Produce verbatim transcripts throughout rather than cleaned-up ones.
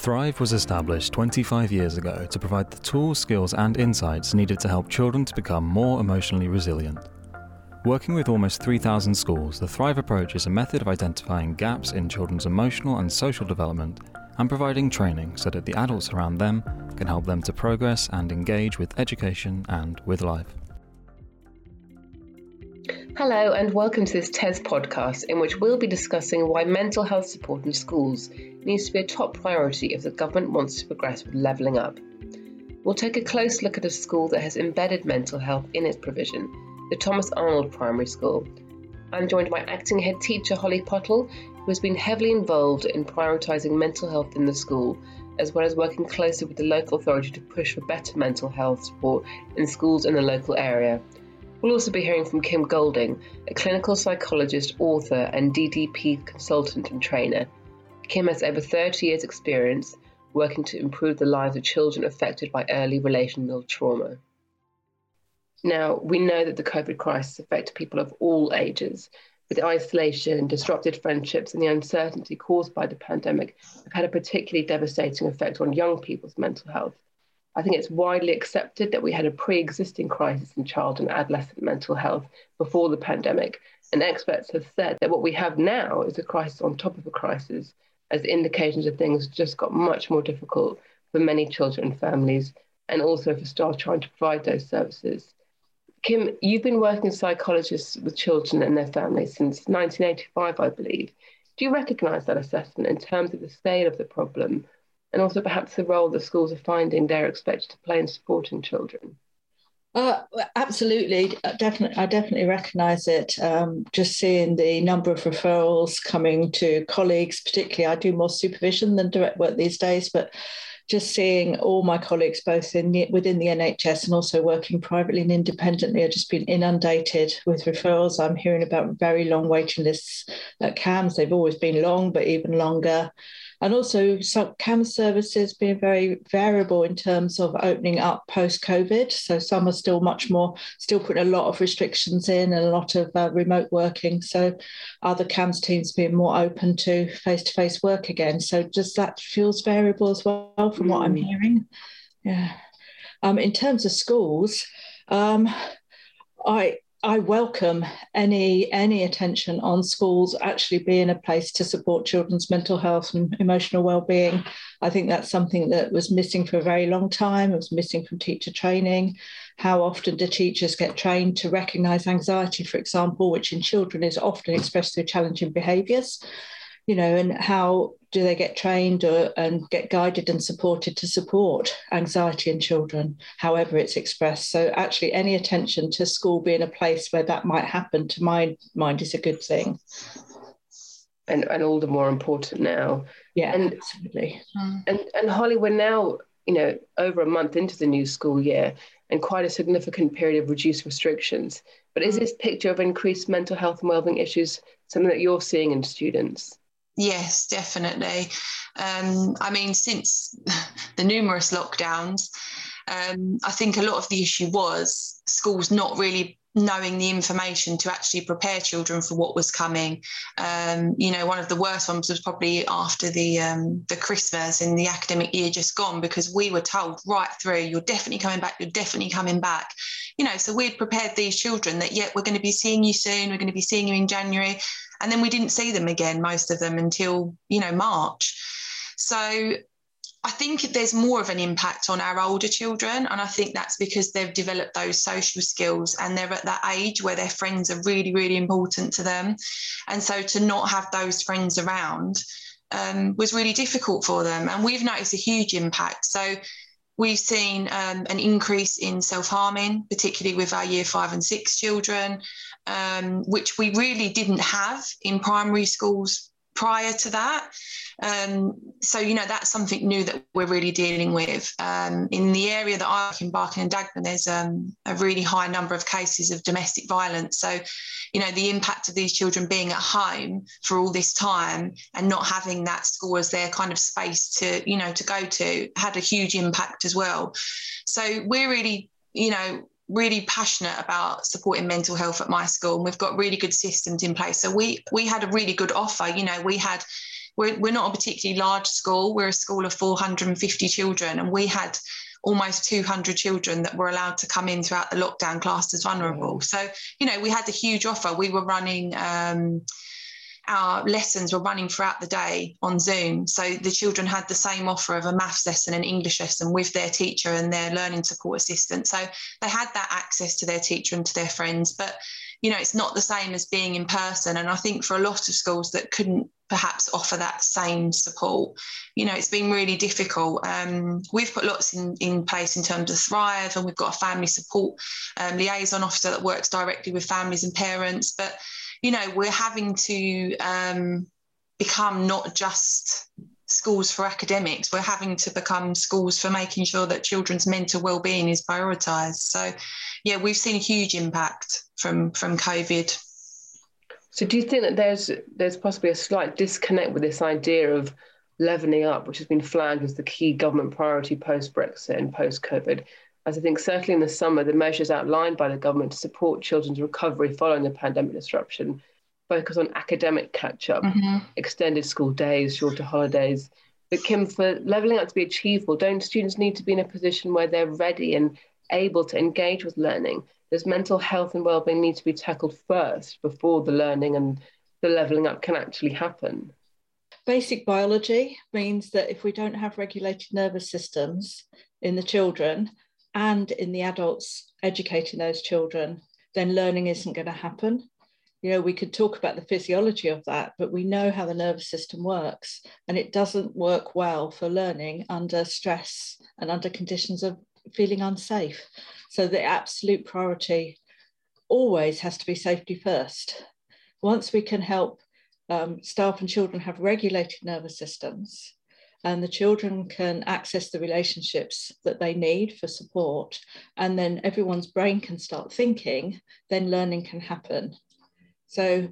Thrive was established twenty-five years ago to provide the tools, skills and insights needed to help children to become more emotionally resilient. Working with almost three thousand schools, the Thrive approach is a method of identifying gaps in children's emotional and social development and providing training so that the adults around them can help them to progress and engage with education and with life. Hello and welcome to this T E S podcast, in which we'll be discussing why mental health support in schools needs to be a top priority if the government wants to progress with levelling up. We'll take a close look at a school that has embedded mental health in its provision, the Thomas Arnold Primary School. I'm joined by acting head teacher Holly Pottle, who has been heavily involved in prioritising mental health in the school, as well as working closely with the local authority to push for better mental health support in schools in the local area. We'll also be hearing from Kim Golding, a clinical psychologist, author and D D P consultant and trainer. Kim has over thirty years experience working to improve the lives of children affected by early relational trauma. Now, we know that the COVID crisis affected people of all ages, with isolation, disrupted friendships and the uncertainty caused by the pandemic have had a particularly devastating effect on young people's mental health. I think it's widely accepted that we had a pre-existing crisis in child and adolescent mental health before the pandemic, and experts have said that what we have now is a crisis on top of a crisis, as indications of things just got much more difficult for many children and families, and also for staff trying to provide those services. Kim, you've been working as a psychologist with children and their families since nineteen eighty-five, I believe. Do you recognise that assessment in terms of the scale of the problem, and also perhaps the role the schools are finding they're expected to play in supporting children? Uh, absolutely, definitely. I definitely recognise it. Um, just seeing the number of referrals coming to colleagues, particularly, I do more supervision than direct work these days, but just seeing all my colleagues, both in the, within the N H S and also working privately and independently, have just been inundated with referrals. I'm hearing about very long waiting lists at C A M S. They've always been long, but even longer. And also some C A M S services being very variable in terms of opening up post-COVID. So some are still much more, still putting a lot of restrictions in and a lot of uh, remote working. So other C A M S teams being more open to face-to-face work again. So just that feels variable as well from mm. what I'm hearing. Yeah. Um, in terms of schools, um, I... I welcome any any attention on schools actually being a place to support children's mental health and emotional well-being. I think that's something that was missing for a very long time. It was missing from teacher training. How often do teachers get trained to recognise anxiety, for example, which in children is often expressed through challenging behaviours? You know, and how do they get trained or, and get guided and supported to support anxiety in children, however it's expressed? So actually any attention to school being a place where that might happen, to my mind, is a good thing. And, and all the more important now. Yeah, and, absolutely. And, and Holly, we're now, you know, over a month into the new school year and quite a significant period of reduced restrictions. But is this picture of increased mental health and wellbeing issues something that you're seeing in students? Yes, definitely. Um, I mean, since the numerous lockdowns, um, I think a lot of the issue was schools not really knowing the information to actually prepare children for what was coming. Um, you know, one of the worst ones was probably after the um, the Christmas in the academic year just gone, because we were told right through, you're definitely coming back, you're definitely coming back. You know, so we'd prepared these children that, yeah, we're going to be seeing you soon, we're going to be seeing you in January. And then we didn't see them again, most of them, until, you know, March. So I think there's more of an impact on our older children. And I think that's because they've developed those social skills and they're at that age where their friends are really, really important to them. And so to not have those friends around um, was really difficult for them. And we've noticed a huge impact. So we've seen um, an increase in self-harming, particularly with our year five and six children, um, which we really didn't have in primary schools prior to that. Um, so, you know, that's something new that we're really dealing with. Um, in the area that I work in, Barking and Dagenham, there's um, a really high number of cases of domestic violence. So, you know, the impact of these children being at home for all this time and not having that school as their kind of space to, you know, to go to had a huge impact as well. So we're really, you know, really passionate about supporting mental health at my school, and we've got really good systems in place. So we we had a really good offer. You know, we had we're, we're not a particularly large school. We're a school of four hundred fifty children, and we had almost two hundred children that were allowed to come in throughout the lockdown classed as vulnerable. Wow. So, you know, we had a huge offer. We were running, um, our lessons were running throughout the day on Zoom. So the children had the same offer of a maths lesson and English lesson with their teacher and their learning support assistant. So they had that access to their teacher and to their friends. But, you know, it's not the same as being in person. And I think for a lot of schools that couldn't perhaps offer that same support, you know, it's been really difficult. Um, we've put lots in, in place in terms of Thrive, and we've got a family support um, liaison officer that works directly with families and parents. But, you know, we're having to um, become not just schools for academics, we're having to become schools for making sure that children's mental well-being is prioritised. So, yeah, we've seen a huge impact from, from COVID. So do you think that there's there's possibly a slight disconnect with this idea of levelling up, which has been flagged as the key government priority post-Brexit and post-COVID? As I think certainly in the summer, the measures outlined by the government to support children's recovery following the pandemic disruption focus on academic catch-up, mm-hmm. extended school days, shorter holidays. But Kim, for levelling up to be achievable, don't students need to be in a position where they're ready and able to engage with learning? Does mental health and wellbeing need to be tackled first before the learning and the levelling up can actually happen? Basic biology means that if we don't have regulated nervous systems in the children and in the adults educating those children, then learning isn't going to happen. You know, we could talk about the physiology of that, but we know how the nervous system works, and it doesn't work well for learning under stress and under conditions of feeling unsafe. So the absolute priority always has to be safety first. Once we can help um, staff and children have regulated nervous systems, and the children can access the relationships that they need for support, and then everyone's brain can start thinking, then learning can happen. So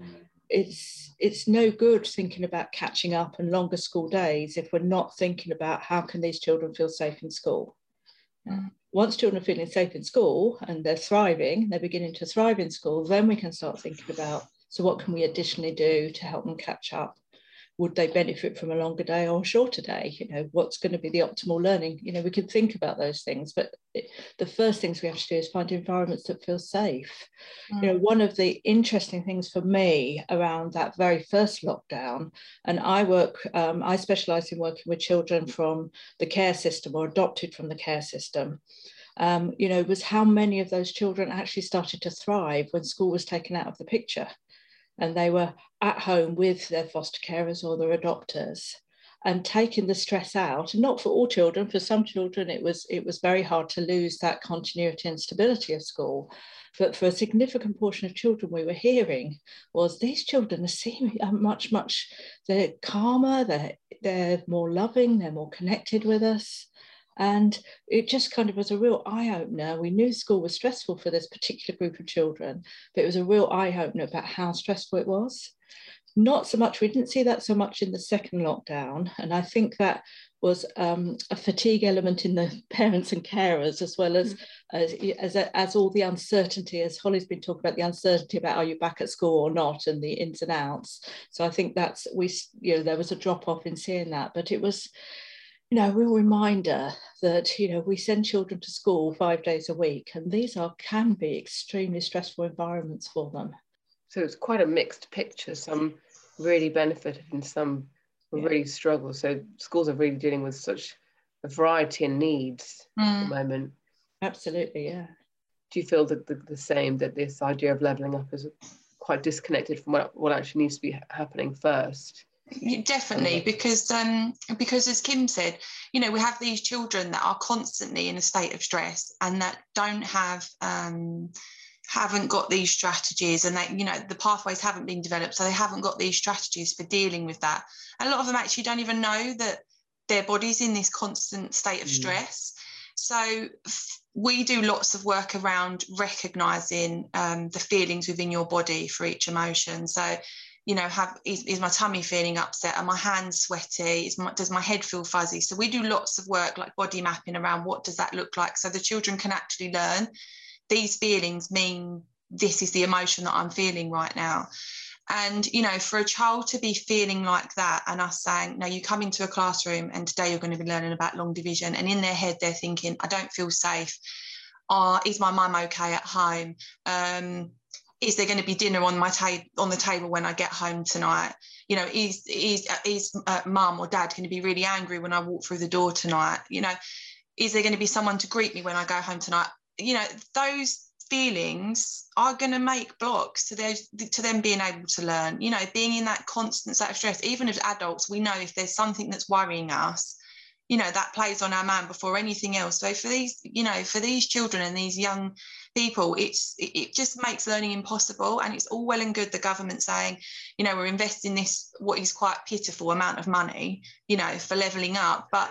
it's it's no good thinking about catching up and longer school days if we're not thinking about how can these children feel safe in school. Mm. Once children are feeling safe in school and they're thriving, they're beginning to thrive in school, then we can start thinking about, so what can we additionally do to help them catch up? Would they benefit from a longer day or a shorter day? You know, what's going to be the optimal learning? You know, we can think about those things, but it, the first things we have to do is find environments that feel safe. Mm. You know, one of the interesting things for me around that very first lockdown, and I work, um, I specialise in working with children from the care system or adopted from the care system. Um, you know, was how many of those children actually started to thrive when school was taken out of the picture, and they were at home with their foster carers or their adopters and taking the stress out. And not for all children, for some children it was it was very hard to lose that continuity and stability of school. But for a significant portion of children we were hearing was these children are seeming much, much, they're calmer, they're, they're more loving, they're more connected with us. And it just kind of was a real eye-opener. We knew school was stressful for this particular group of children, but it was a real eye-opener about how stressful it was. Not so much, we didn't see that so much in the second lockdown. And I think that was um, a fatigue element in the parents and carers, as well as, mm-hmm. as, as, as all the uncertainty, as Holly's been talking about, the uncertainty about are you back at school or not, and the ins and outs. So I think that's, we, you know, there was a drop-off in seeing that, but it was, you know, a real reminder that, you know, we send children to school five days a week, and these are can be extremely stressful environments for them. So it's quite a mixed picture. Some really benefited and some yeah. really struggle. So schools are really dealing with such a variety of needs mm. at the moment. Absolutely, yeah. Do you feel that the, the same, that this idea of levelling up is quite disconnected from what, what actually needs to be happening first? Yeah, definitely, because um, because as Kim said, you know, we have these children that are constantly in a state of stress and that don't have um, haven't got these strategies, and that, you know, the pathways haven't been developed, so they haven't got these strategies for dealing with that. A lot of them actually don't even know that their body's in this constant state of mm. stress. So we do lots of work around recognising um, the feelings within your body for each emotion. So, you know, have is, is my tummy feeling upset? Are my hands sweaty? Is my, does my head feel fuzzy? So we do lots of work like body mapping around what does that look like, so the children can actually learn these feelings mean this is the emotion that I'm feeling right now. And, you know, for a child to be feeling like that and us saying, no, you come into a classroom and today you're going to be learning about long division, and in their head they're thinking, I don't feel safe. Uh, is my mum okay at home? Um, is there going to be dinner on my table on the table when I get home tonight? You know, is is is uh, mum or dad going to be really angry when I walk through the door tonight? You know, is there going to be someone to greet me when I go home tonight? You know, those feelings are going to make blocks to those to them being able to learn. You know, being in that constant state of stress. Even as adults, we know if there's something that's worrying us, you know, that plays on our mind before anything else. So for these, you know, for these children and these young people, it's it, it just makes learning impossible. And it's all well and good the government saying, you know, we're investing this what is quite pitiful amount of money, you know, for levelling up, but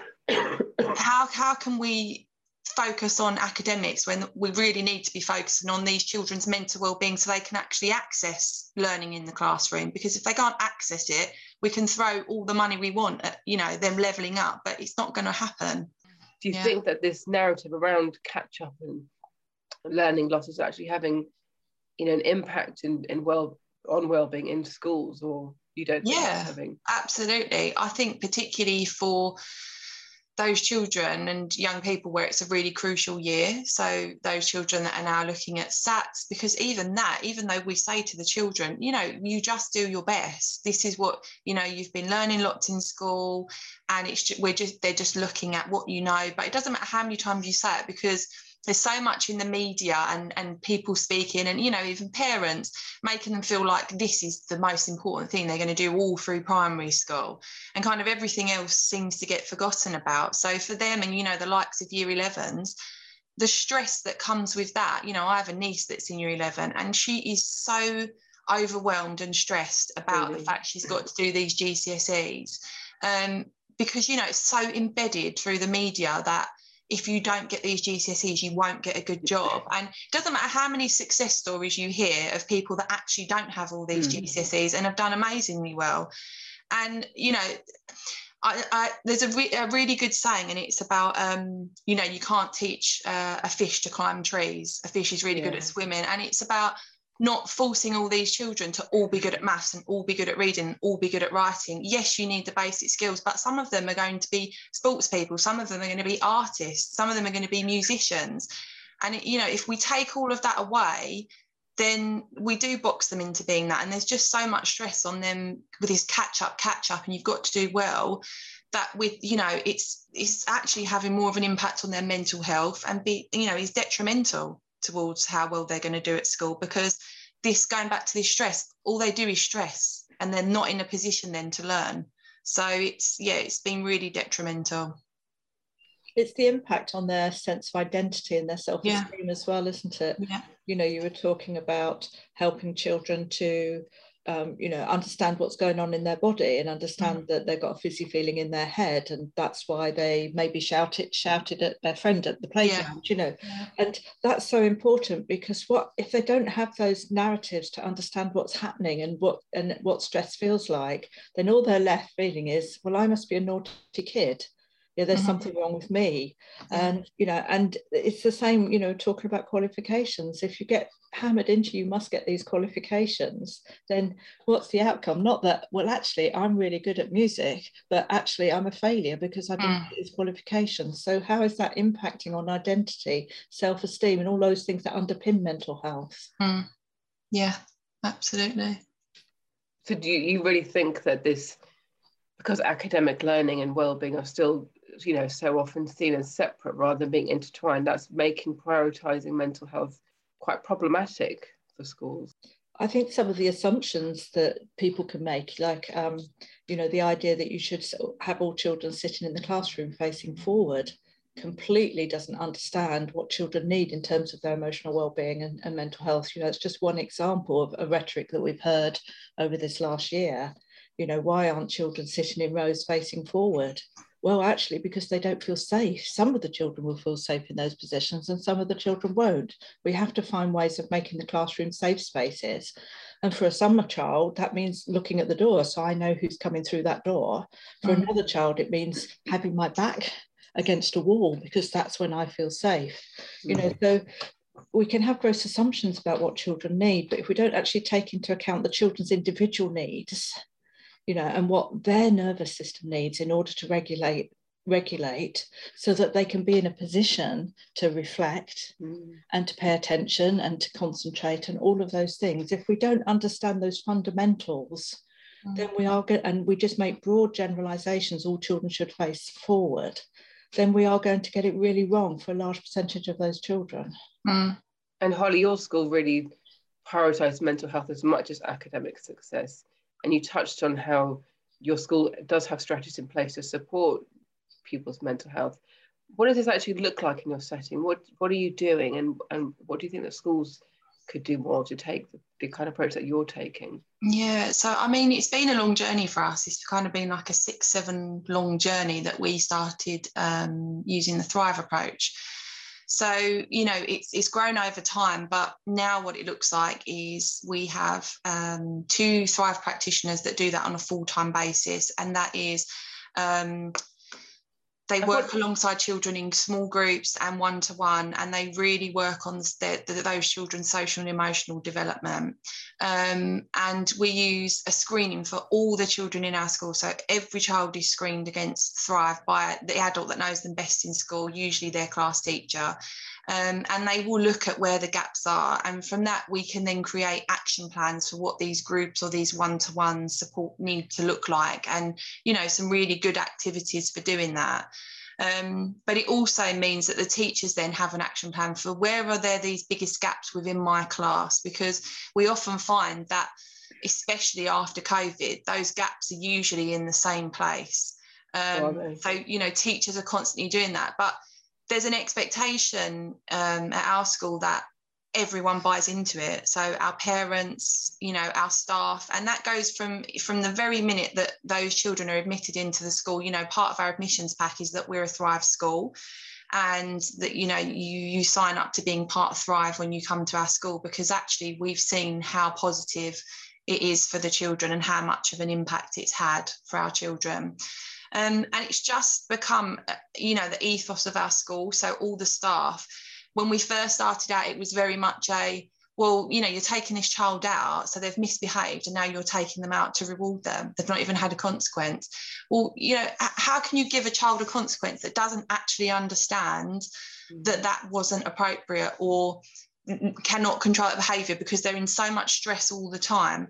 how how can we focus on academics when we really need to be focusing on these children's mental well-being so they can actually access learning in the classroom? Because if they can't access it, we can throw all the money we want at, you know, them levelling up, but it's not going to happen. Do you yeah. think that this narrative around catch-up and learning loss is actually having, you know, an impact in, in well on well-being in schools, or you don't think yeah it's having? Absolutely. I think particularly for those children and young people where it's a really crucial year, so those children that are now looking at SATs, because even that, even though we say to the children, you know, you just do your best, this is what, you know, you've been learning lots in school, and it's just, we're just they're just looking at what you know, but it doesn't matter how many times you say it, because there's so much in the media and, and people speaking, and, you know, even parents making them feel like this is the most important thing they're going to do all through primary school, and kind of everything else seems to get forgotten about. So for them, and, you know, the likes of year elevens, the stress that comes with that, you know, I have a niece that's in year eleven and she is so overwhelmed and stressed about really? the fact she's got to do these G C S Es, um, because, you know, it's so embedded through the media that if you don't get these G C S Es, you won't get a good job. And it doesn't matter how many success stories you hear of people that actually don't have all these mm. G C S Es and have done amazingly well. And, you know, I, I, there's a, re- a really good saying, and it's about, um, you know, you can't teach uh, a fish to climb trees. A fish is really yeah. good at swimming. And it's about not forcing all these children to all be good at maths and all be good at reading and all be good at writing. Yes, you need the basic skills, but some of them are going to be sports people. Some of them are going to be artists. Some of them are going to be musicians. And, it, you know, if we take all of that away, then we do box them into being that. And there's just so much stress on them with this catch up, catch up, and you've got to do well, that with, you know, it's it's actually having more of an impact on their mental health, and be, you know, is detrimental towards how well they're going to do at school, because this, going back to this stress, all they do is stress and they're not in a position then to learn. So it's, yeah, it's been really detrimental. It's the impact on their sense of identity and their self-esteem yeah. as well, isn't it? Yeah. You know, you were talking about helping children to, um, you know, understand what's going on in their body and understand mm-hmm. that they've got a fizzy feeling in their head, and that's why they maybe shouted shouted at their friend at the playground, yeah. you know. Yeah. And that's so important, because what if they don't have those narratives to understand what's happening and what and what stress feels like, then all they're left feeling is, well, I must be a naughty kid. Yeah, there's mm-hmm. something wrong with me. Yeah. And, you know, and it's the same, you know, talking about qualifications. If you get hammered into, you must get these qualifications, then what's the outcome? Not that, well, actually, I'm really good at music, but actually I'm a failure because I didn't mm. get these qualifications. So how is that impacting on identity, self-esteem, and all those things that underpin mental health? Mm. Yeah, absolutely. So do you, you really think that this, because academic learning and well-being are still, you know, so often seen as separate rather than being intertwined, that's making prioritising mental health quite problematic for schools? I think some of the assumptions that people can make, like, um, you know, the idea that you should have all children sitting in the classroom facing forward, completely doesn't understand what children need in terms of their emotional well-being and, and mental health. You know, it's just one example of a rhetoric that we've heard over this last year. You know, why aren't children sitting in rows facing forward? Well, actually, because they don't feel safe. Some of the children will feel safe in those positions and some of the children won't. We have to find ways of making the classroom safe spaces. And for a summer child, that means looking at the door, so I know who's coming through that door. For mm-hmm. another child, it means having my back against a wall, because that's when I feel safe. Mm-hmm. You know, so we can have gross assumptions about what children need, but if we don't actually take into account the children's individual needs, you know, and what their nervous system needs in order to regulate regulate so that they can be in a position to reflect mm. and to pay attention and to concentrate and all of those things. If we don't understand those fundamentals, mm. then we are good, and we just make broad generalizations all children should face forward, then we are going to get it really wrong for a large percentage of those children. Mm. And Holly, your school really prioritised mental health as much as academic success. And you touched on how your school does have strategies in place to support pupils' mental health. What does this actually look like in your setting? What what are you doing, and, and what do you think that schools could do more to take the, the kind of approach that you're taking? Yeah, so I mean, it's been a long journey for us. It's kind of been like a six, seven long journey that we started um, using the Thrive approach. So, you know, it's, it's grown over time, but now what it looks like is we have um, two Thrive practitioners that do that on a full-time basis, and that is um, they work alongside children in small groups and one-to-one, and they really work on the, the, those children's social and emotional development. Um, and we use a screening for all the children in our school. So every child is screened against Thrive by the adult that knows them best in school, usually their class teacher. Um, and they will look at where the gaps are. And from that, we can then create action plans for what these groups or these one-to-one support need to look like. And, you know, some really good activities for doing that. Um, but it also means that the teachers then have an action plan for where are there these biggest gaps within my class, because we often find that, especially after COVID, those gaps are usually in the same place. Um, so, you know, teachers are constantly doing that. But there's an expectation um, at our school that everyone buys into it. So our parents, you know, our staff, and that goes from, from the very minute that those children are admitted into the school. You know, part of our admissions pack is that we're a Thrive school, and that, you know, you, you sign up to being part of Thrive when you come to our school, because actually we've seen how positive it is for the children and how much of an impact it's had for our children. Um, and it's just become, you know, the ethos of our school. So all the staff, when we first started out, it was very much a, well, you know, you're taking this child out, so they've misbehaved, and now you're taking them out to reward them. They've not even had a consequence. Well, you know, how can you give a child a consequence that doesn't actually understand mm-hmm. that that wasn't appropriate, or cannot control that behaviour because they're in so much stress all the time?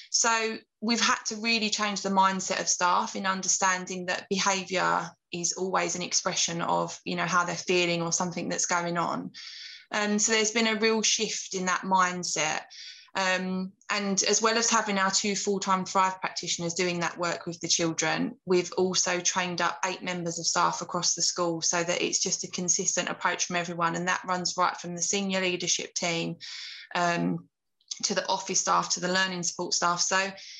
So we've had to really change the mindset of staff in understanding that behaviour is always an expression of, you know, how they're feeling or something that's going on. Um, so there's been a real shift in that mindset. Um, and as well as having our two full-time Thrive practitioners doing that work with the children, we've also trained up eight members of staff across the school so that it's just a consistent approach from everyone. And that runs right from the senior leadership team um, to the office staff, to the learning support staff. So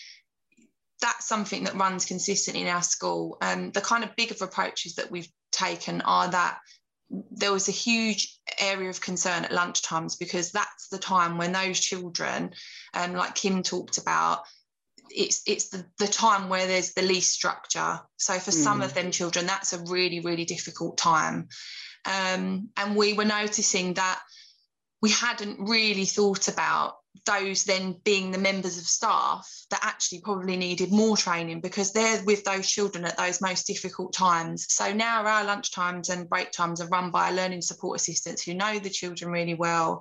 that's something that runs consistently in our school. Um, the kind of bigger approaches that we've taken are that there was a huge area of concern at lunchtimes, because that's the time when those children, um, like Kim talked about, it's it's the, the time where there's the least structure. So for mm. some of them children, that's a really, really difficult time. Um, and we were noticing that we hadn't really thought about those then being the members of staff that actually probably needed more training, because they're with those children at those most difficult times. So now our lunch times and break times are run by learning support assistants who know the children really well.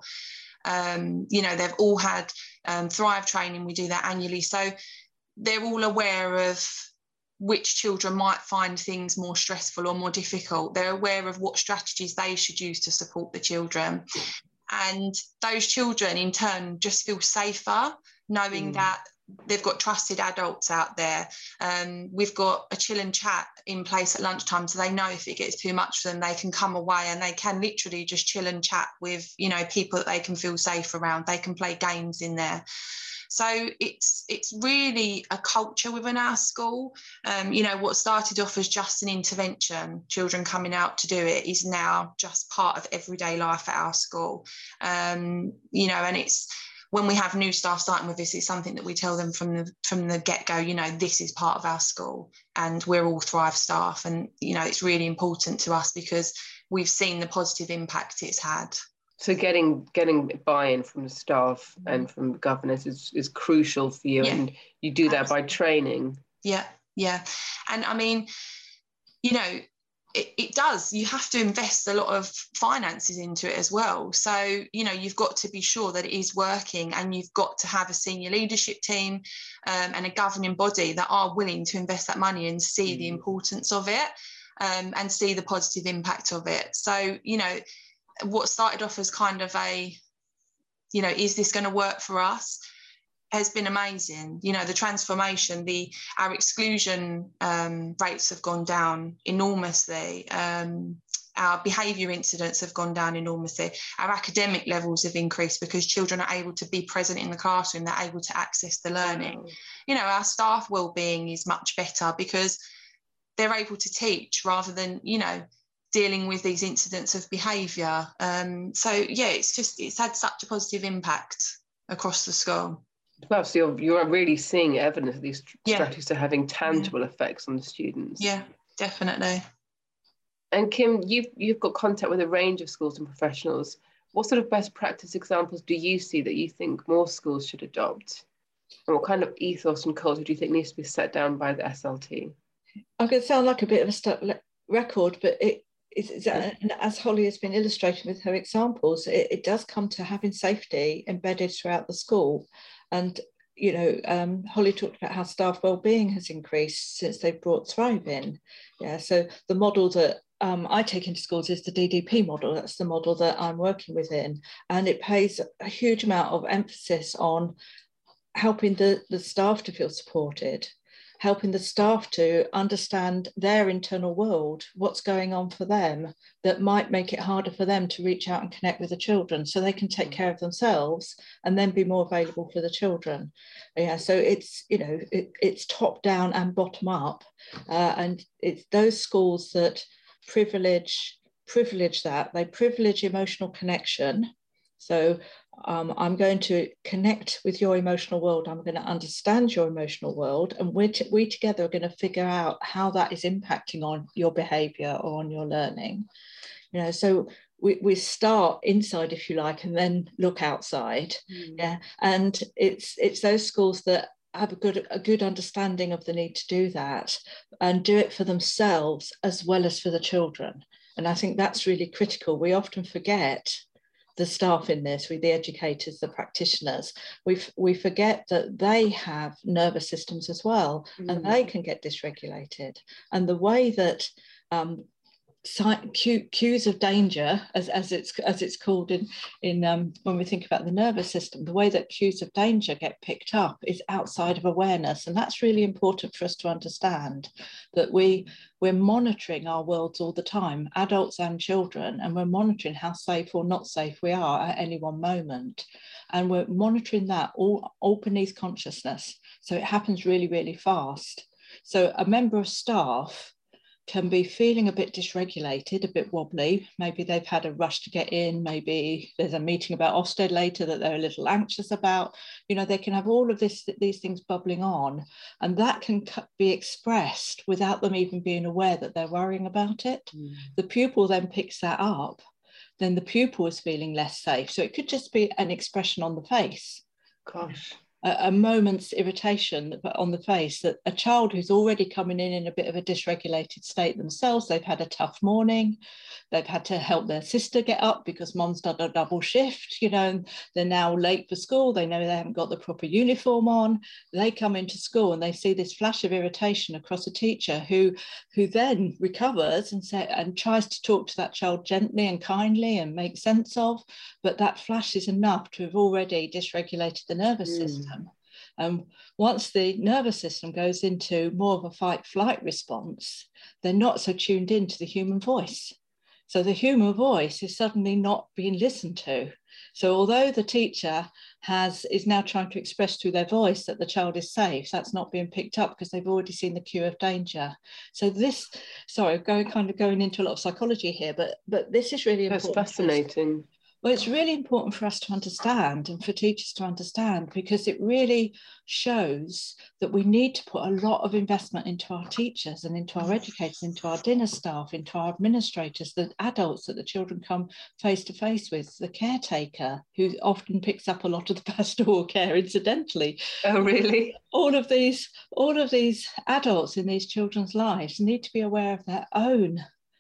Um, you know, they've all had um, Thrive training. We do that annually. So they're all aware of which children might find things more stressful or more difficult. They're aware of what strategies they should use to support the children. And those children in turn just feel safer knowing mm. that they've got trusted adults out there. Um, we've got a chill and chat in place at lunchtime, so they know if it gets too much for them, they can come away and they can literally just chill and chat with, you know, people that they can feel safe around. They can play games in there. So it's it's really a culture within our school. Um, you know, what started off as just an intervention, children coming out to do it, is now just part of everyday life at our school. Um, you know, and it's when we have new staff starting with this, it's something that we tell them from the from the get-go, you know, this is part of our school and we're all Thrive staff. And, you know, it's really important to us because we've seen the positive impact it's had. So getting getting buy-in from the staff and from governors is, is crucial for you, yeah. And you do that Absolutely. By training. Yeah, yeah. And I mean, you know, it, it does. You have to invest a lot of finances into it as well. So, you know, you've got to be sure that it is working, and you've got to have a senior leadership team um, and a governing body that are willing to invest that money and see mm. the importance of it um, and see the positive impact of it. So, you know, what started off as kind of a, you know, is this going to work for us, has been amazing. You know, the transformation, the our exclusion um, rates have gone down enormously. Um, our behaviour incidents have gone down enormously. Our academic levels have increased because children are able to be present in the classroom. They're able to access the learning. Wow. You know, our staff wellbeing is much better because they're able to teach rather than, you know, dealing with these incidents of behaviour. Um, so, yeah, it's just, it's had such a positive impact across the school. Well, so you're, you're really seeing evidence of these yeah. strategies are having tangible yeah. effects on the students. Yeah, definitely. And Kim, you've, you've got contact with a range of schools and professionals. What sort of best practice examples do you see that you think more schools should adopt? And what kind of ethos and culture do you think needs to be set down by the S L T? I'm going to sound like a bit of a stuck record, but it It's, it's, and as Holly has been illustrating with her examples, it, it does come to having safety embedded throughout the school. And, you know, um, Holly talked about how staff wellbeing has increased since they've brought Thrive in. Yeah, so the model that um, I take into schools is the D D P model. That's the model that I'm working within. And it pays a huge amount of emphasis on helping the, the staff to feel supported, helping the staff to understand their internal world, what's going on for them that might make it harder for them to reach out and connect with the children so they can take care of themselves and then be more available for the children. Yeah, so it's, you know, it, it's top down and bottom up. Uh, and it's those schools that privilege, privilege that, they privilege emotional connection. So um, I'm going to connect with your emotional world. I'm going to understand your emotional world. And we, t- we together are going to figure out how that is impacting on your behaviour or on your learning. You know, so we, we start inside, if you like, and then look outside. Mm. Yeah. And it's it's those schools that have a good a good understanding of the need to do that and do it for themselves as well as for the children. And I think that's really critical. We often forget the staff in this, with the educators, the practitioners, we we forget that they have nervous systems as well, mm. and they can get dysregulated. And the way that um, cues of danger, as, as it's as it's called in in um, when we think about the nervous system, the way that cues of danger get picked up is outside of awareness, and that's really important for us to understand. That we we're monitoring our worlds all the time, adults and children, and we're monitoring how safe or not safe we are at any one moment, and we're monitoring that all all beneath consciousness. So it happens really really fast. So a member of staff can be feeling a bit dysregulated, a bit wobbly. Maybe they've had a rush to get in. Maybe there's a meeting about Ofsted later that they're a little anxious about. You know, they can have all of this, these things bubbling on, and that can be expressed without them even being aware that they're worrying about it. Mm. The pupil then picks that up. Then the pupil is feeling less safe. So it could just be an expression on the face. Gosh. A moment's irritation on the face, that a child who's already coming in in a bit of a dysregulated state themselves, they've had a tough morning, they've had to help their sister get up because mom's done a double shift, you know, and they're now late for school, they know they haven't got the proper uniform on, they come into school and they see this flash of irritation across a teacher who who then recovers and say, and tries to talk to that child gently and kindly and make sense of, but that flash is enough to have already dysregulated the nervous mm. system. Um, once the nervous system goes into more of a fight-flight response, they're not so tuned in to the human voice. So the human voice is suddenly not being listened to. So although the teacher has is now trying to express through their voice that the child is safe, that's not being picked up because they've already seen the cue of danger. So this, sorry, going kind of going into a lot of psychology here, but but this is really That's important. That's fascinating. Well, it's really important for us to understand and for teachers to understand, because it really shows that we need to put a lot of investment into our teachers and into our educators, into our dinner staff, into our administrators, the adults that the children come face to face with, the caretaker who often picks up a lot of the pastoral care incidentally. Oh, really? All of these, all of these adults in these children's lives need to be aware of their own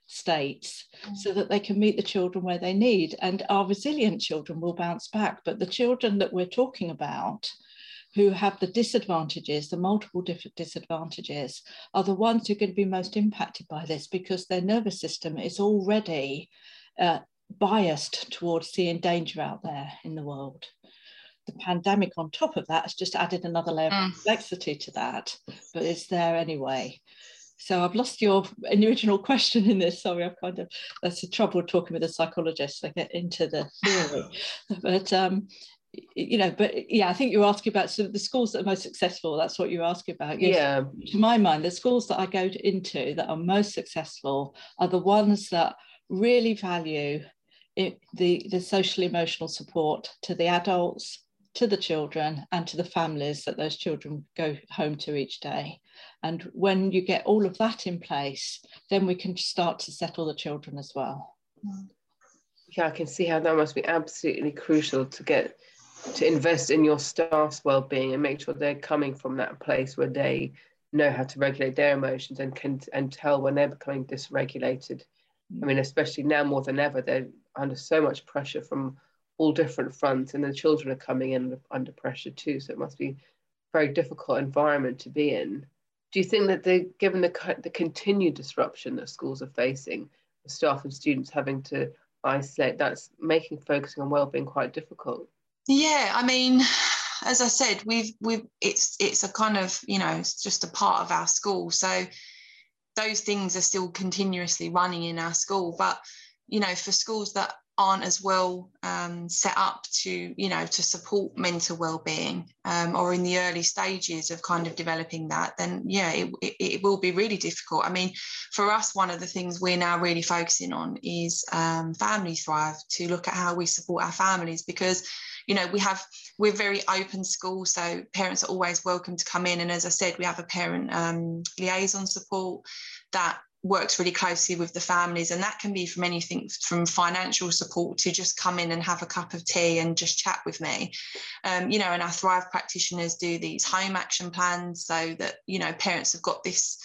states so that they can meet the children where they need, and our resilient children will bounce back. But the children that we're talking about who have the disadvantages, the multiple different disadvantages, are the ones who are going to be most impacted by this, because their nervous system is already uh, biased towards seeing danger out there in the world. The pandemic on top of that has just added another layer of complexity to that, but it's there anyway. So I've lost your original question in this. Sorry, I've kind of, that's the trouble talking with a psychologist. I get into the theory. But, um, you know, but yeah, I think you're asking about sort of the schools that are most successful. That's what you're asking about. Yes, yeah. To my mind, the schools that I go into that are most successful are the ones that really value it, the, the social emotional support to the adults, to the children, and to the families that those children go home to each day. And when you get all of that in place, then we can start to settle the children as well. Yeah, I can see how that must be absolutely crucial to get to invest in your staff's well-being and make sure they're coming from that place where they know how to regulate their emotions and can and tell when they're becoming dysregulated. I mean, especially now more than ever, they're under so much pressure from all different fronts, and the children are coming in under pressure too. So it must be a very difficult environment to be in. Do you think that the, given the, the continued disruption that schools are facing, the staff and students having to isolate, that's making focusing on well-being quite difficult? Yeah, I mean, as I said, we've we've it's it's a kind of, you know, it's just a part of our school. So those things are still continuously running in our school. But, you know, for schools that aren't as well um, set up to, you know, to support mental well-being, um, or in the early stages of kind of developing that, then yeah, it, it, it will be really difficult. I mean, for us, one of the things we're now really focusing on is um, Family Thrive, to look at how we support our families, because, you know, we have, we're very open school, so parents are always welcome to come in. And as I said, we have a parent um, liaison support that works really closely with the families, and that can be from anything from financial support to just come in and have a cup of tea and just chat with me. Um, you know, and our Thrive practitioners do these home action plans so that, you know, parents have got this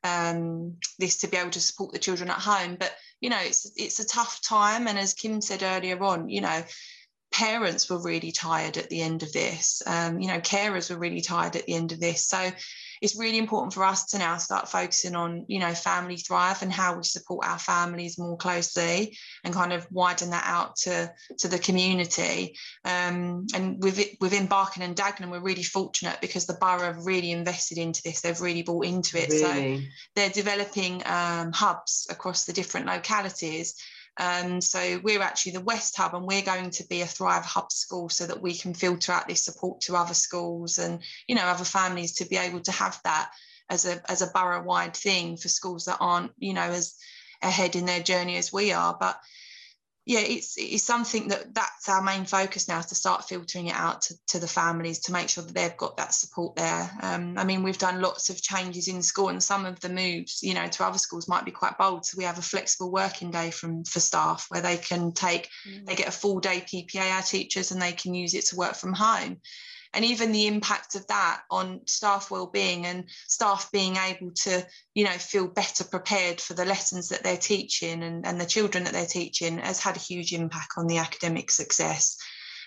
um, this to be able to support the children at home. But, you know, it's it's a tough time, and as Kim said earlier on, you know, parents were really tired at the end of this. Um, you know, carers were really tired at the end of this. So it's really important for us to now start focusing on, you know, Family Thrive and how we support our families more closely, and kind of widen that out to, to the community. Um, and with it, within Barking and Dagenham, we're really fortunate because the borough have really invested into this. They've really bought into it. Really? So they're developing um, hubs across the different localities. Um, so we're actually the West Hub, and we're going to be a Thrive Hub school so that we can filter out this support to other schools and, you know, other families, to be able to have that as a as a borough-wide thing for schools that aren't, you know, as ahead in their journey as we are. But yeah, it's it's something that that's our main focus now, to start filtering it out to, to the families, to make sure that they've got that support there. Um, I mean, we've done lots of changes in school, and some of the moves, you know, to other schools might be quite bold. So we have a flexible working day from for staff where they can take, mm. they get a full day P P A, our teachers, and they can use it to work from home. And even the impact of that on staff wellbeing and staff being able to, you know, feel better prepared for the lessons that they're teaching and, and the children that they're teaching has had a huge impact on the academic success.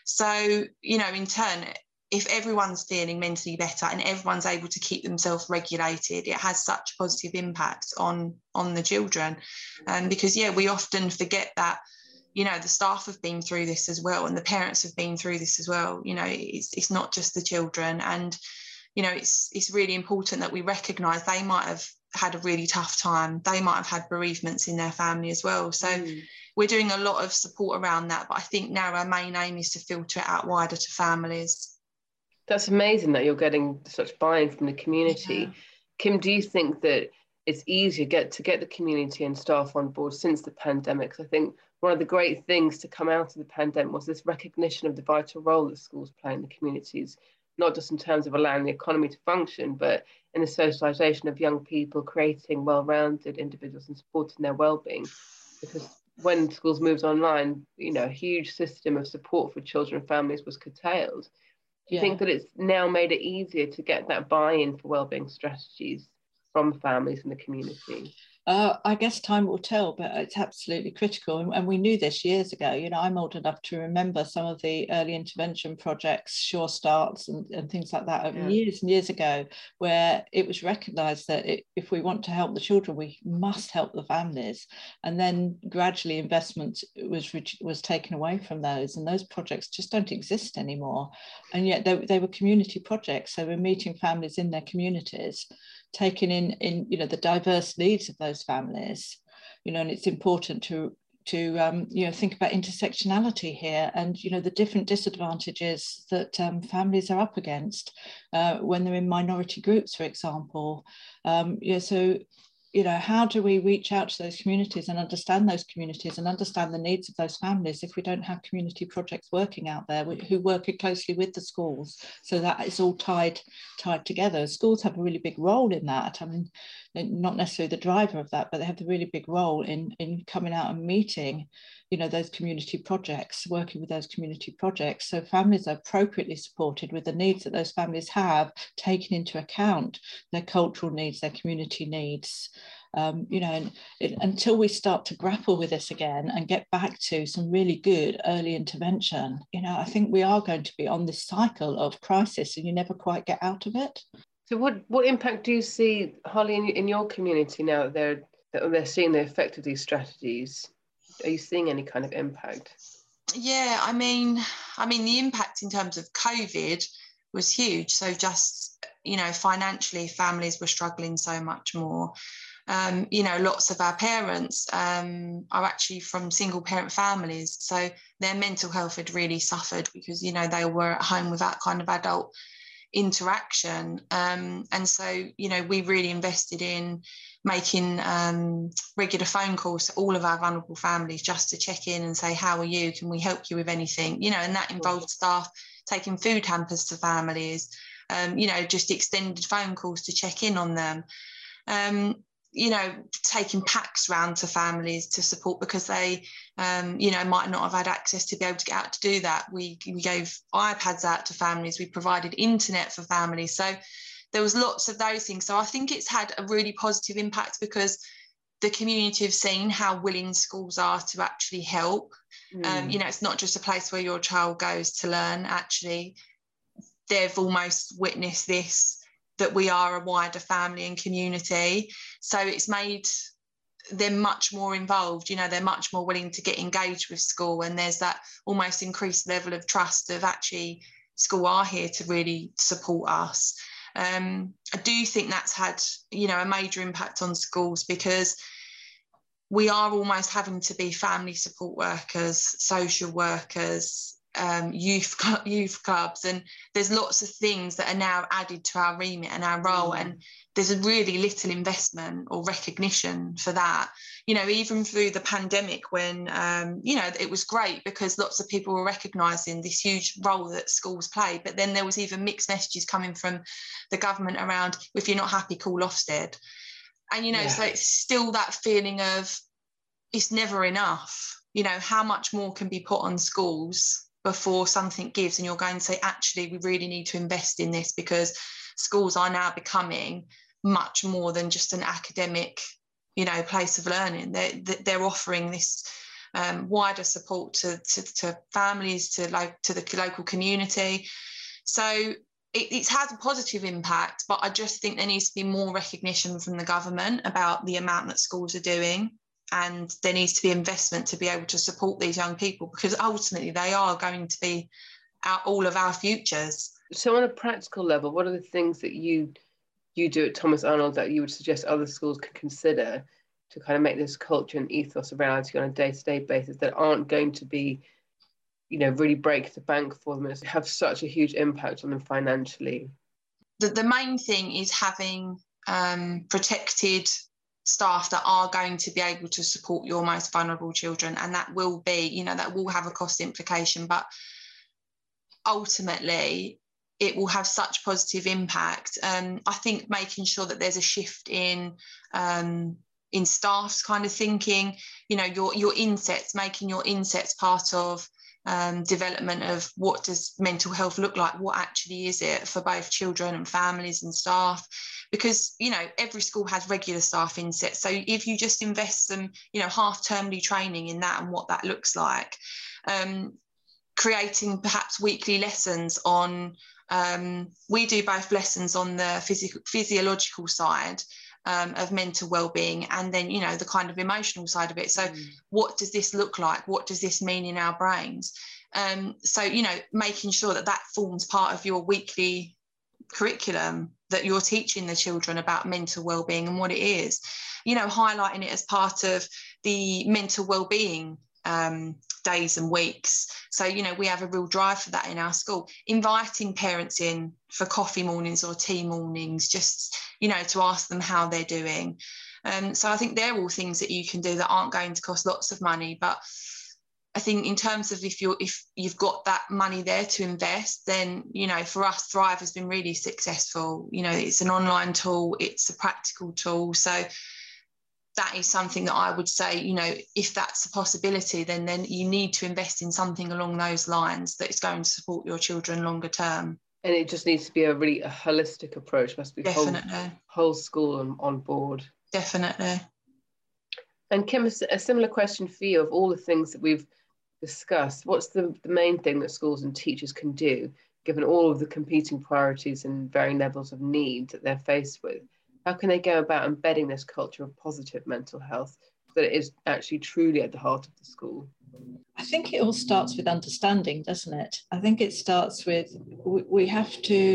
So, you know, in turn, if everyone's feeling mentally better and everyone's able to keep themselves regulated, it has such a positive impact on, on the children. Um, because, yeah, we often forget that, you know, the staff have been through this as well, and the parents have been through this as well. You know, it's it's not just the children, and, you know, it's it's really important that we recognise they might have had a really tough time. They might have had bereavements in their family as well. So mm. we're doing a lot of support around that. But I think now our main aim is to filter it out wider to families. That's amazing that you're getting such buy-in from the community. Yeah. Kim, do you think that it's easier get to get the community and staff on board since the pandemic. So I think one of the great things to come out of the pandemic was this recognition of the vital role that schools play in the communities, not just in terms of allowing the economy to function, but in the socialisation of young people, creating well-rounded individuals and supporting their well-being. Because when schools moved online, you know, a huge system of support for children and families was curtailed. Do you yeah. think that it's now made it easier to get that buy-in for wellbeing strategies from families in the community? Uh, I guess time will tell, but it's absolutely critical. And, and we knew this years ago. You know, I'm old enough to remember some of the early intervention projects, Sure Starts and, and things like that yeah. years and years ago, where it was recognised that it, if we want to help the children, we must help the families. And then gradually investment was was taken away from those, and those projects just don't exist anymore. And yet they, they were community projects. So we're meeting families in their communities, taking in, in you know, the diverse needs of those families, you know, and it's important to to um, you know, think about intersectionality here, and you know, the different disadvantages that um, families are up against uh, when they're in minority groups, for example. Um, yeah, so you know, how do we reach out to those communities and understand those communities and understand the needs of those families if we don't have community projects working out there who work closely with the schools, so that it's all tied tied together? Schools have a really big role in that. I mean, not necessarily the driver of that, but they have a really big role in, in coming out and meeting, you know, those community projects, working with those community projects. So families are appropriately supported with the needs that those families have, taking into account their cultural needs, their community needs. Um, you know, and it, until we start to grapple with this again and get back to some really good early intervention, you know, I think we are going to be on this cycle of crisis and you never quite get out of it. So what, what impact do you see, Holly, in, in your community now that they're, that they're seeing the effect of these strategies? Are you seeing any kind of impact? Yeah, I mean, I mean, the impact in terms of COVID was huge. So just, you know, financially, families were struggling so much more. Um, you know, lots of our parents um, are actually from single parent families. So their mental health had really suffered because, you know, they were at home with that kind of adult interaction. Um, and so, you know, we really invested in making um, regular phone calls to all of our vulnerable families just to check in and say, how are you? Can we help you with anything? You know, and that involved staff taking food hampers to families, um, you know, just extended phone calls to check in on them. Um, you know, taking packs round to families to support because they, um, you know, might not have had access to be able to get out to do that. We, we gave iPads out to families. We provided internet for families. So there was lots of those things. So I think it's had a really positive impact because the community have seen how willing schools are to actually help. Mm. Um, you know, it's not just a place where your child goes to learn. Actually, they've almost witnessed this, that we are a wider family and community. So it's made them much more involved. You know, they're much more willing to get engaged with school, and there's that almost increased level of trust of actually school are here to really support us. Um, I do think that's had, you know, a major impact on schools because we are almost having to be family support workers, social workers, Um, youth youth clubs, and there's lots of things that are now added to our remit and our role, mm. and there's a really little investment or recognition for that. You know, even through the pandemic when, um, you know, it was great because lots of people were recognising this huge role that schools play, but then there was even mixed messages coming from the government around, if you're not happy, call Ofsted. And, you know, yeah. so it's still that feeling of it's never enough. You know, how much more can be put on schools before something gives, and you're going to say, actually, we really need to invest in this because schools are now becoming much more than just an academic, you know, place of learning. They're, they're offering this um, wider support to, to, to families, to, like, to the local community. So it, it's had a positive impact, but I just think there needs to be more recognition from the government about the amount that schools are doing. And there needs to be investment to be able to support these young people because ultimately they are going to be our, all of our futures. So on a practical level, what are the things that you you do at Thomas Arnold that you would suggest other schools could consider to kind of make this culture and ethos a reality on a day-to-day basis that aren't going to be, you know, really break the bank for them and have such a huge impact on them financially? The, the main thing is having um, protected staff that are going to be able to support your most vulnerable children, and that will be, you know, that will have a cost implication, but ultimately it will have such positive impact. Um, I think making sure that there's a shift in um, in staff's kind of thinking, you know, your your insets, making your insets part of um, development of what does mental health look like, what actually is it for both children and families and staff, because, you know, every school has regular staff insets. So if you just invest some, you know, half-termly training in that and what that looks like, um, creating perhaps weekly lessons on, um, we do both lessons on the physical, physiological side um, of mental well-being, and then, you know, the kind of emotional side of it. So mm. what does this look like? What does this mean in our brains? Um, so, you know, making sure that that forms part of your weekly curriculum, that you're teaching the children about mental well-being and what it is, you know, highlighting it as part of the mental well-being um, days and weeks. So, you know, we have a real drive for that in our school, inviting parents in for coffee mornings or tea mornings, just, you know, to ask them how they're doing. Um, so I think they're all things that you can do that aren't going to cost lots of money, but I think in terms of if you're if you've got that money there to invest, then, you know, for us, Thrive has been really successful. You know, it's an online tool, it's a practical tool. So that is something that I would say, you know, if that's a possibility, then then you need to invest in something along those lines that is going to support your children longer term. And it just needs to be a really a holistic approach. It must be Definitely. whole, whole school on, on board. Definitely. And Kim, a similar question for you. Of all the things that we've discussed, what's the, the main thing that schools and teachers can do, given all of the competing priorities and varying levels of need that they're faced with? How can they go about embedding this culture of positive mental health so that it is actually truly at the heart of the school? I think it all starts with understanding, doesn't it? I think it starts with, we have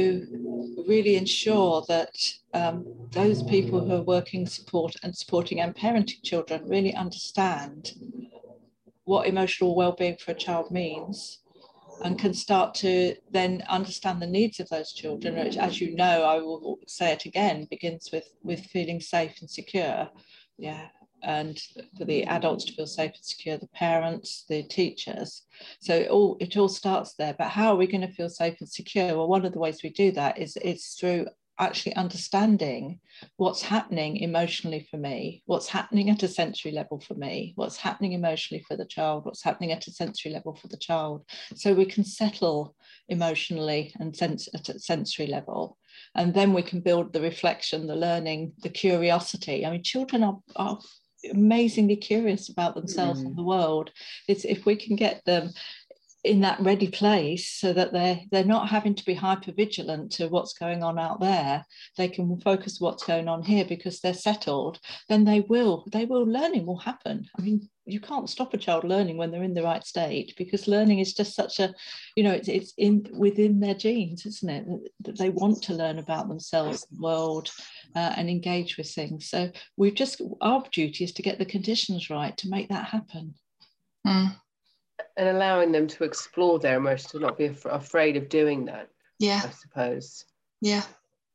to really ensure that um, those people who are working support and supporting and parenting children really understand what emotional well-being for a child means, and can start to then understand the needs of those children, which, as you know, I will say it again, begins with, with feeling safe and secure. Yeah. And for the adults to feel safe and secure, the parents, the teachers. So it all, it all starts there. But how are we going to feel safe and secure? Well, one of the ways we do that is, is through actually understanding what's happening emotionally for me, what's happening at a sensory level for me, what's happening emotionally for the child, what's happening at a sensory level for the child. So we can settle emotionally and sense at a sensory level. And then we can build the reflection, the learning, the curiosity. I mean, children are, are amazingly curious about themselves mm. and the world. It's if we can get them in that ready place so that they're they're not having to be hyper vigilant to what's going on out there, they can focus what's going on here because they're settled, then they will they will learning will happen. I mean, you can't stop a child learning when they're in the right state, because learning is just such a, you know, it's it's in within their genes, isn't it, that they want to learn about themselves, the world, uh, and engage with things. So we've just, our duty is to get the conditions right to make that happen. Mm. And allowing them to explore their emotions, to not be af- afraid of doing that. Yeah, I suppose. Yeah.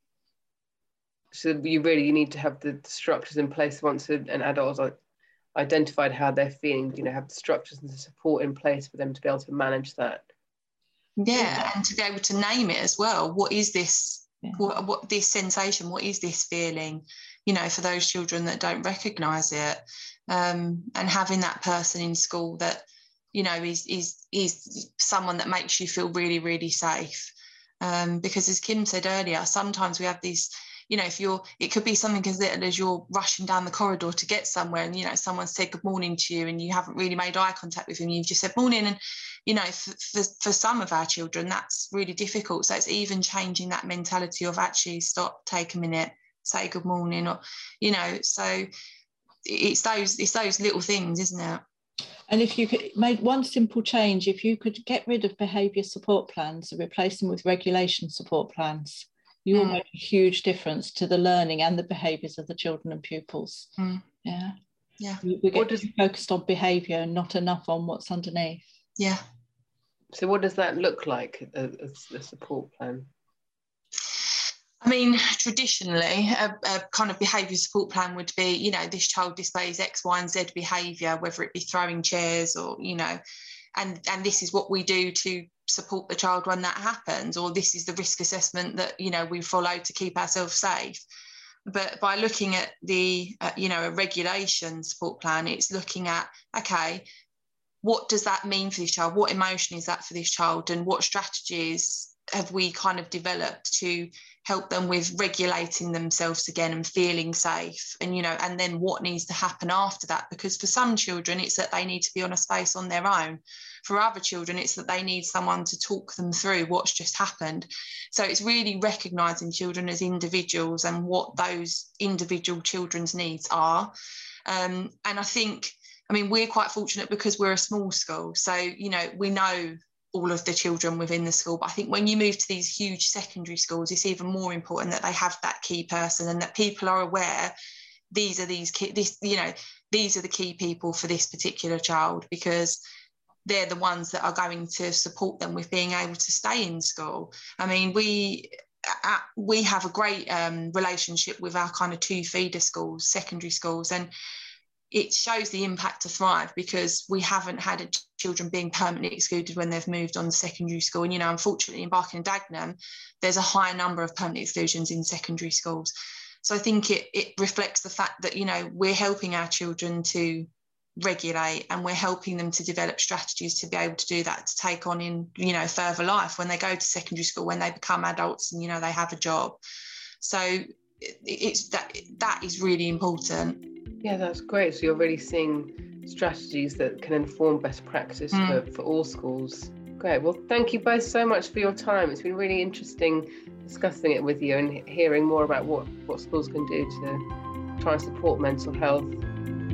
So you really you need to have the structures in place once an adult has identified how they're feeling. You know, have the structures and the support in place for them to be able to manage that. Yeah, and to be able to name it as well. What is this? Yeah. What, what this sensation? What is this feeling? You know, for those children that don't recognise it, um, and having that person in school that, you know, is is is someone that makes you feel really, really safe. Um, because as Kim said earlier, sometimes we have these, you know, if you're, it could be something as little as you're rushing down the corridor to get somewhere and, you know, someone said good morning to you and you haven't really made eye contact with them, you've just said morning. And, you know, for, for, for some of our children, that's really difficult. So it's even changing that mentality of actually stop, take a minute, say good morning, or, you know, so it's those, it's those little things, isn't it? And if you could make one simple change, if you could get rid of behaviour support plans and replace them with regulation support plans, you will mm. make a huge difference to the learning and the behaviours of the children and pupils. Mm. Yeah. Yeah. We, we get does, focused on behaviour and not enough on what's underneath. Yeah. So what does that look like as the support plan? I mean, traditionally, a, a kind of behaviour support plan would be, you know, this child displays X, Y and Z behaviour, whether it be throwing chairs or, you know, and, and this is what we do to support the child when that happens, or this is the risk assessment that, you know, we follow to keep ourselves safe. But by looking at the, uh, you know, a regulation support plan, it's looking at, okay, what does that mean for this child? What emotion is that for this child? And what strategies have we kind of developed to help them with regulating themselves again and feeling safe? And, you know, and then what needs to happen after that? Because for some children, it's that they need to be on a space on their own. For other children, it's that they need someone to talk them through what's just happened. So it's really recognising children as individuals and what those individual children's needs are. Um, and I think, I mean, we're quite fortunate because we're a small school. So, you know, we know all of the children within the school. But I think when you move to these huge secondary schools, it's even more important that they have that key person and that people are aware these are these key, this, you know, these are the key people for this particular child, because they're the ones that are going to support them with being able to stay in school. I mean, we uh, we have a great um, relationship with our kind of two feeder schools, secondary schools, and it shows the impact of Thrive because we haven't had children being permanently excluded when they've moved on to secondary school. And, you know, unfortunately in Barking and Dagenham, there's a higher number of permanent exclusions in secondary schools. So I think it, it reflects the fact that, you know, we're helping our children to regulate and we're helping them to develop strategies to be able to do that, to take on in, you know, further life when they go to secondary school, when they become adults and, you know, they have a job. So it, it's that that is really important. Yeah, that's great. So you're really seeing strategies that can inform best practice mm. for, for all schools. Great. Well, thank you both so much for your time. It's been really interesting discussing it with you and hearing more about what, what schools can do to try and support mental health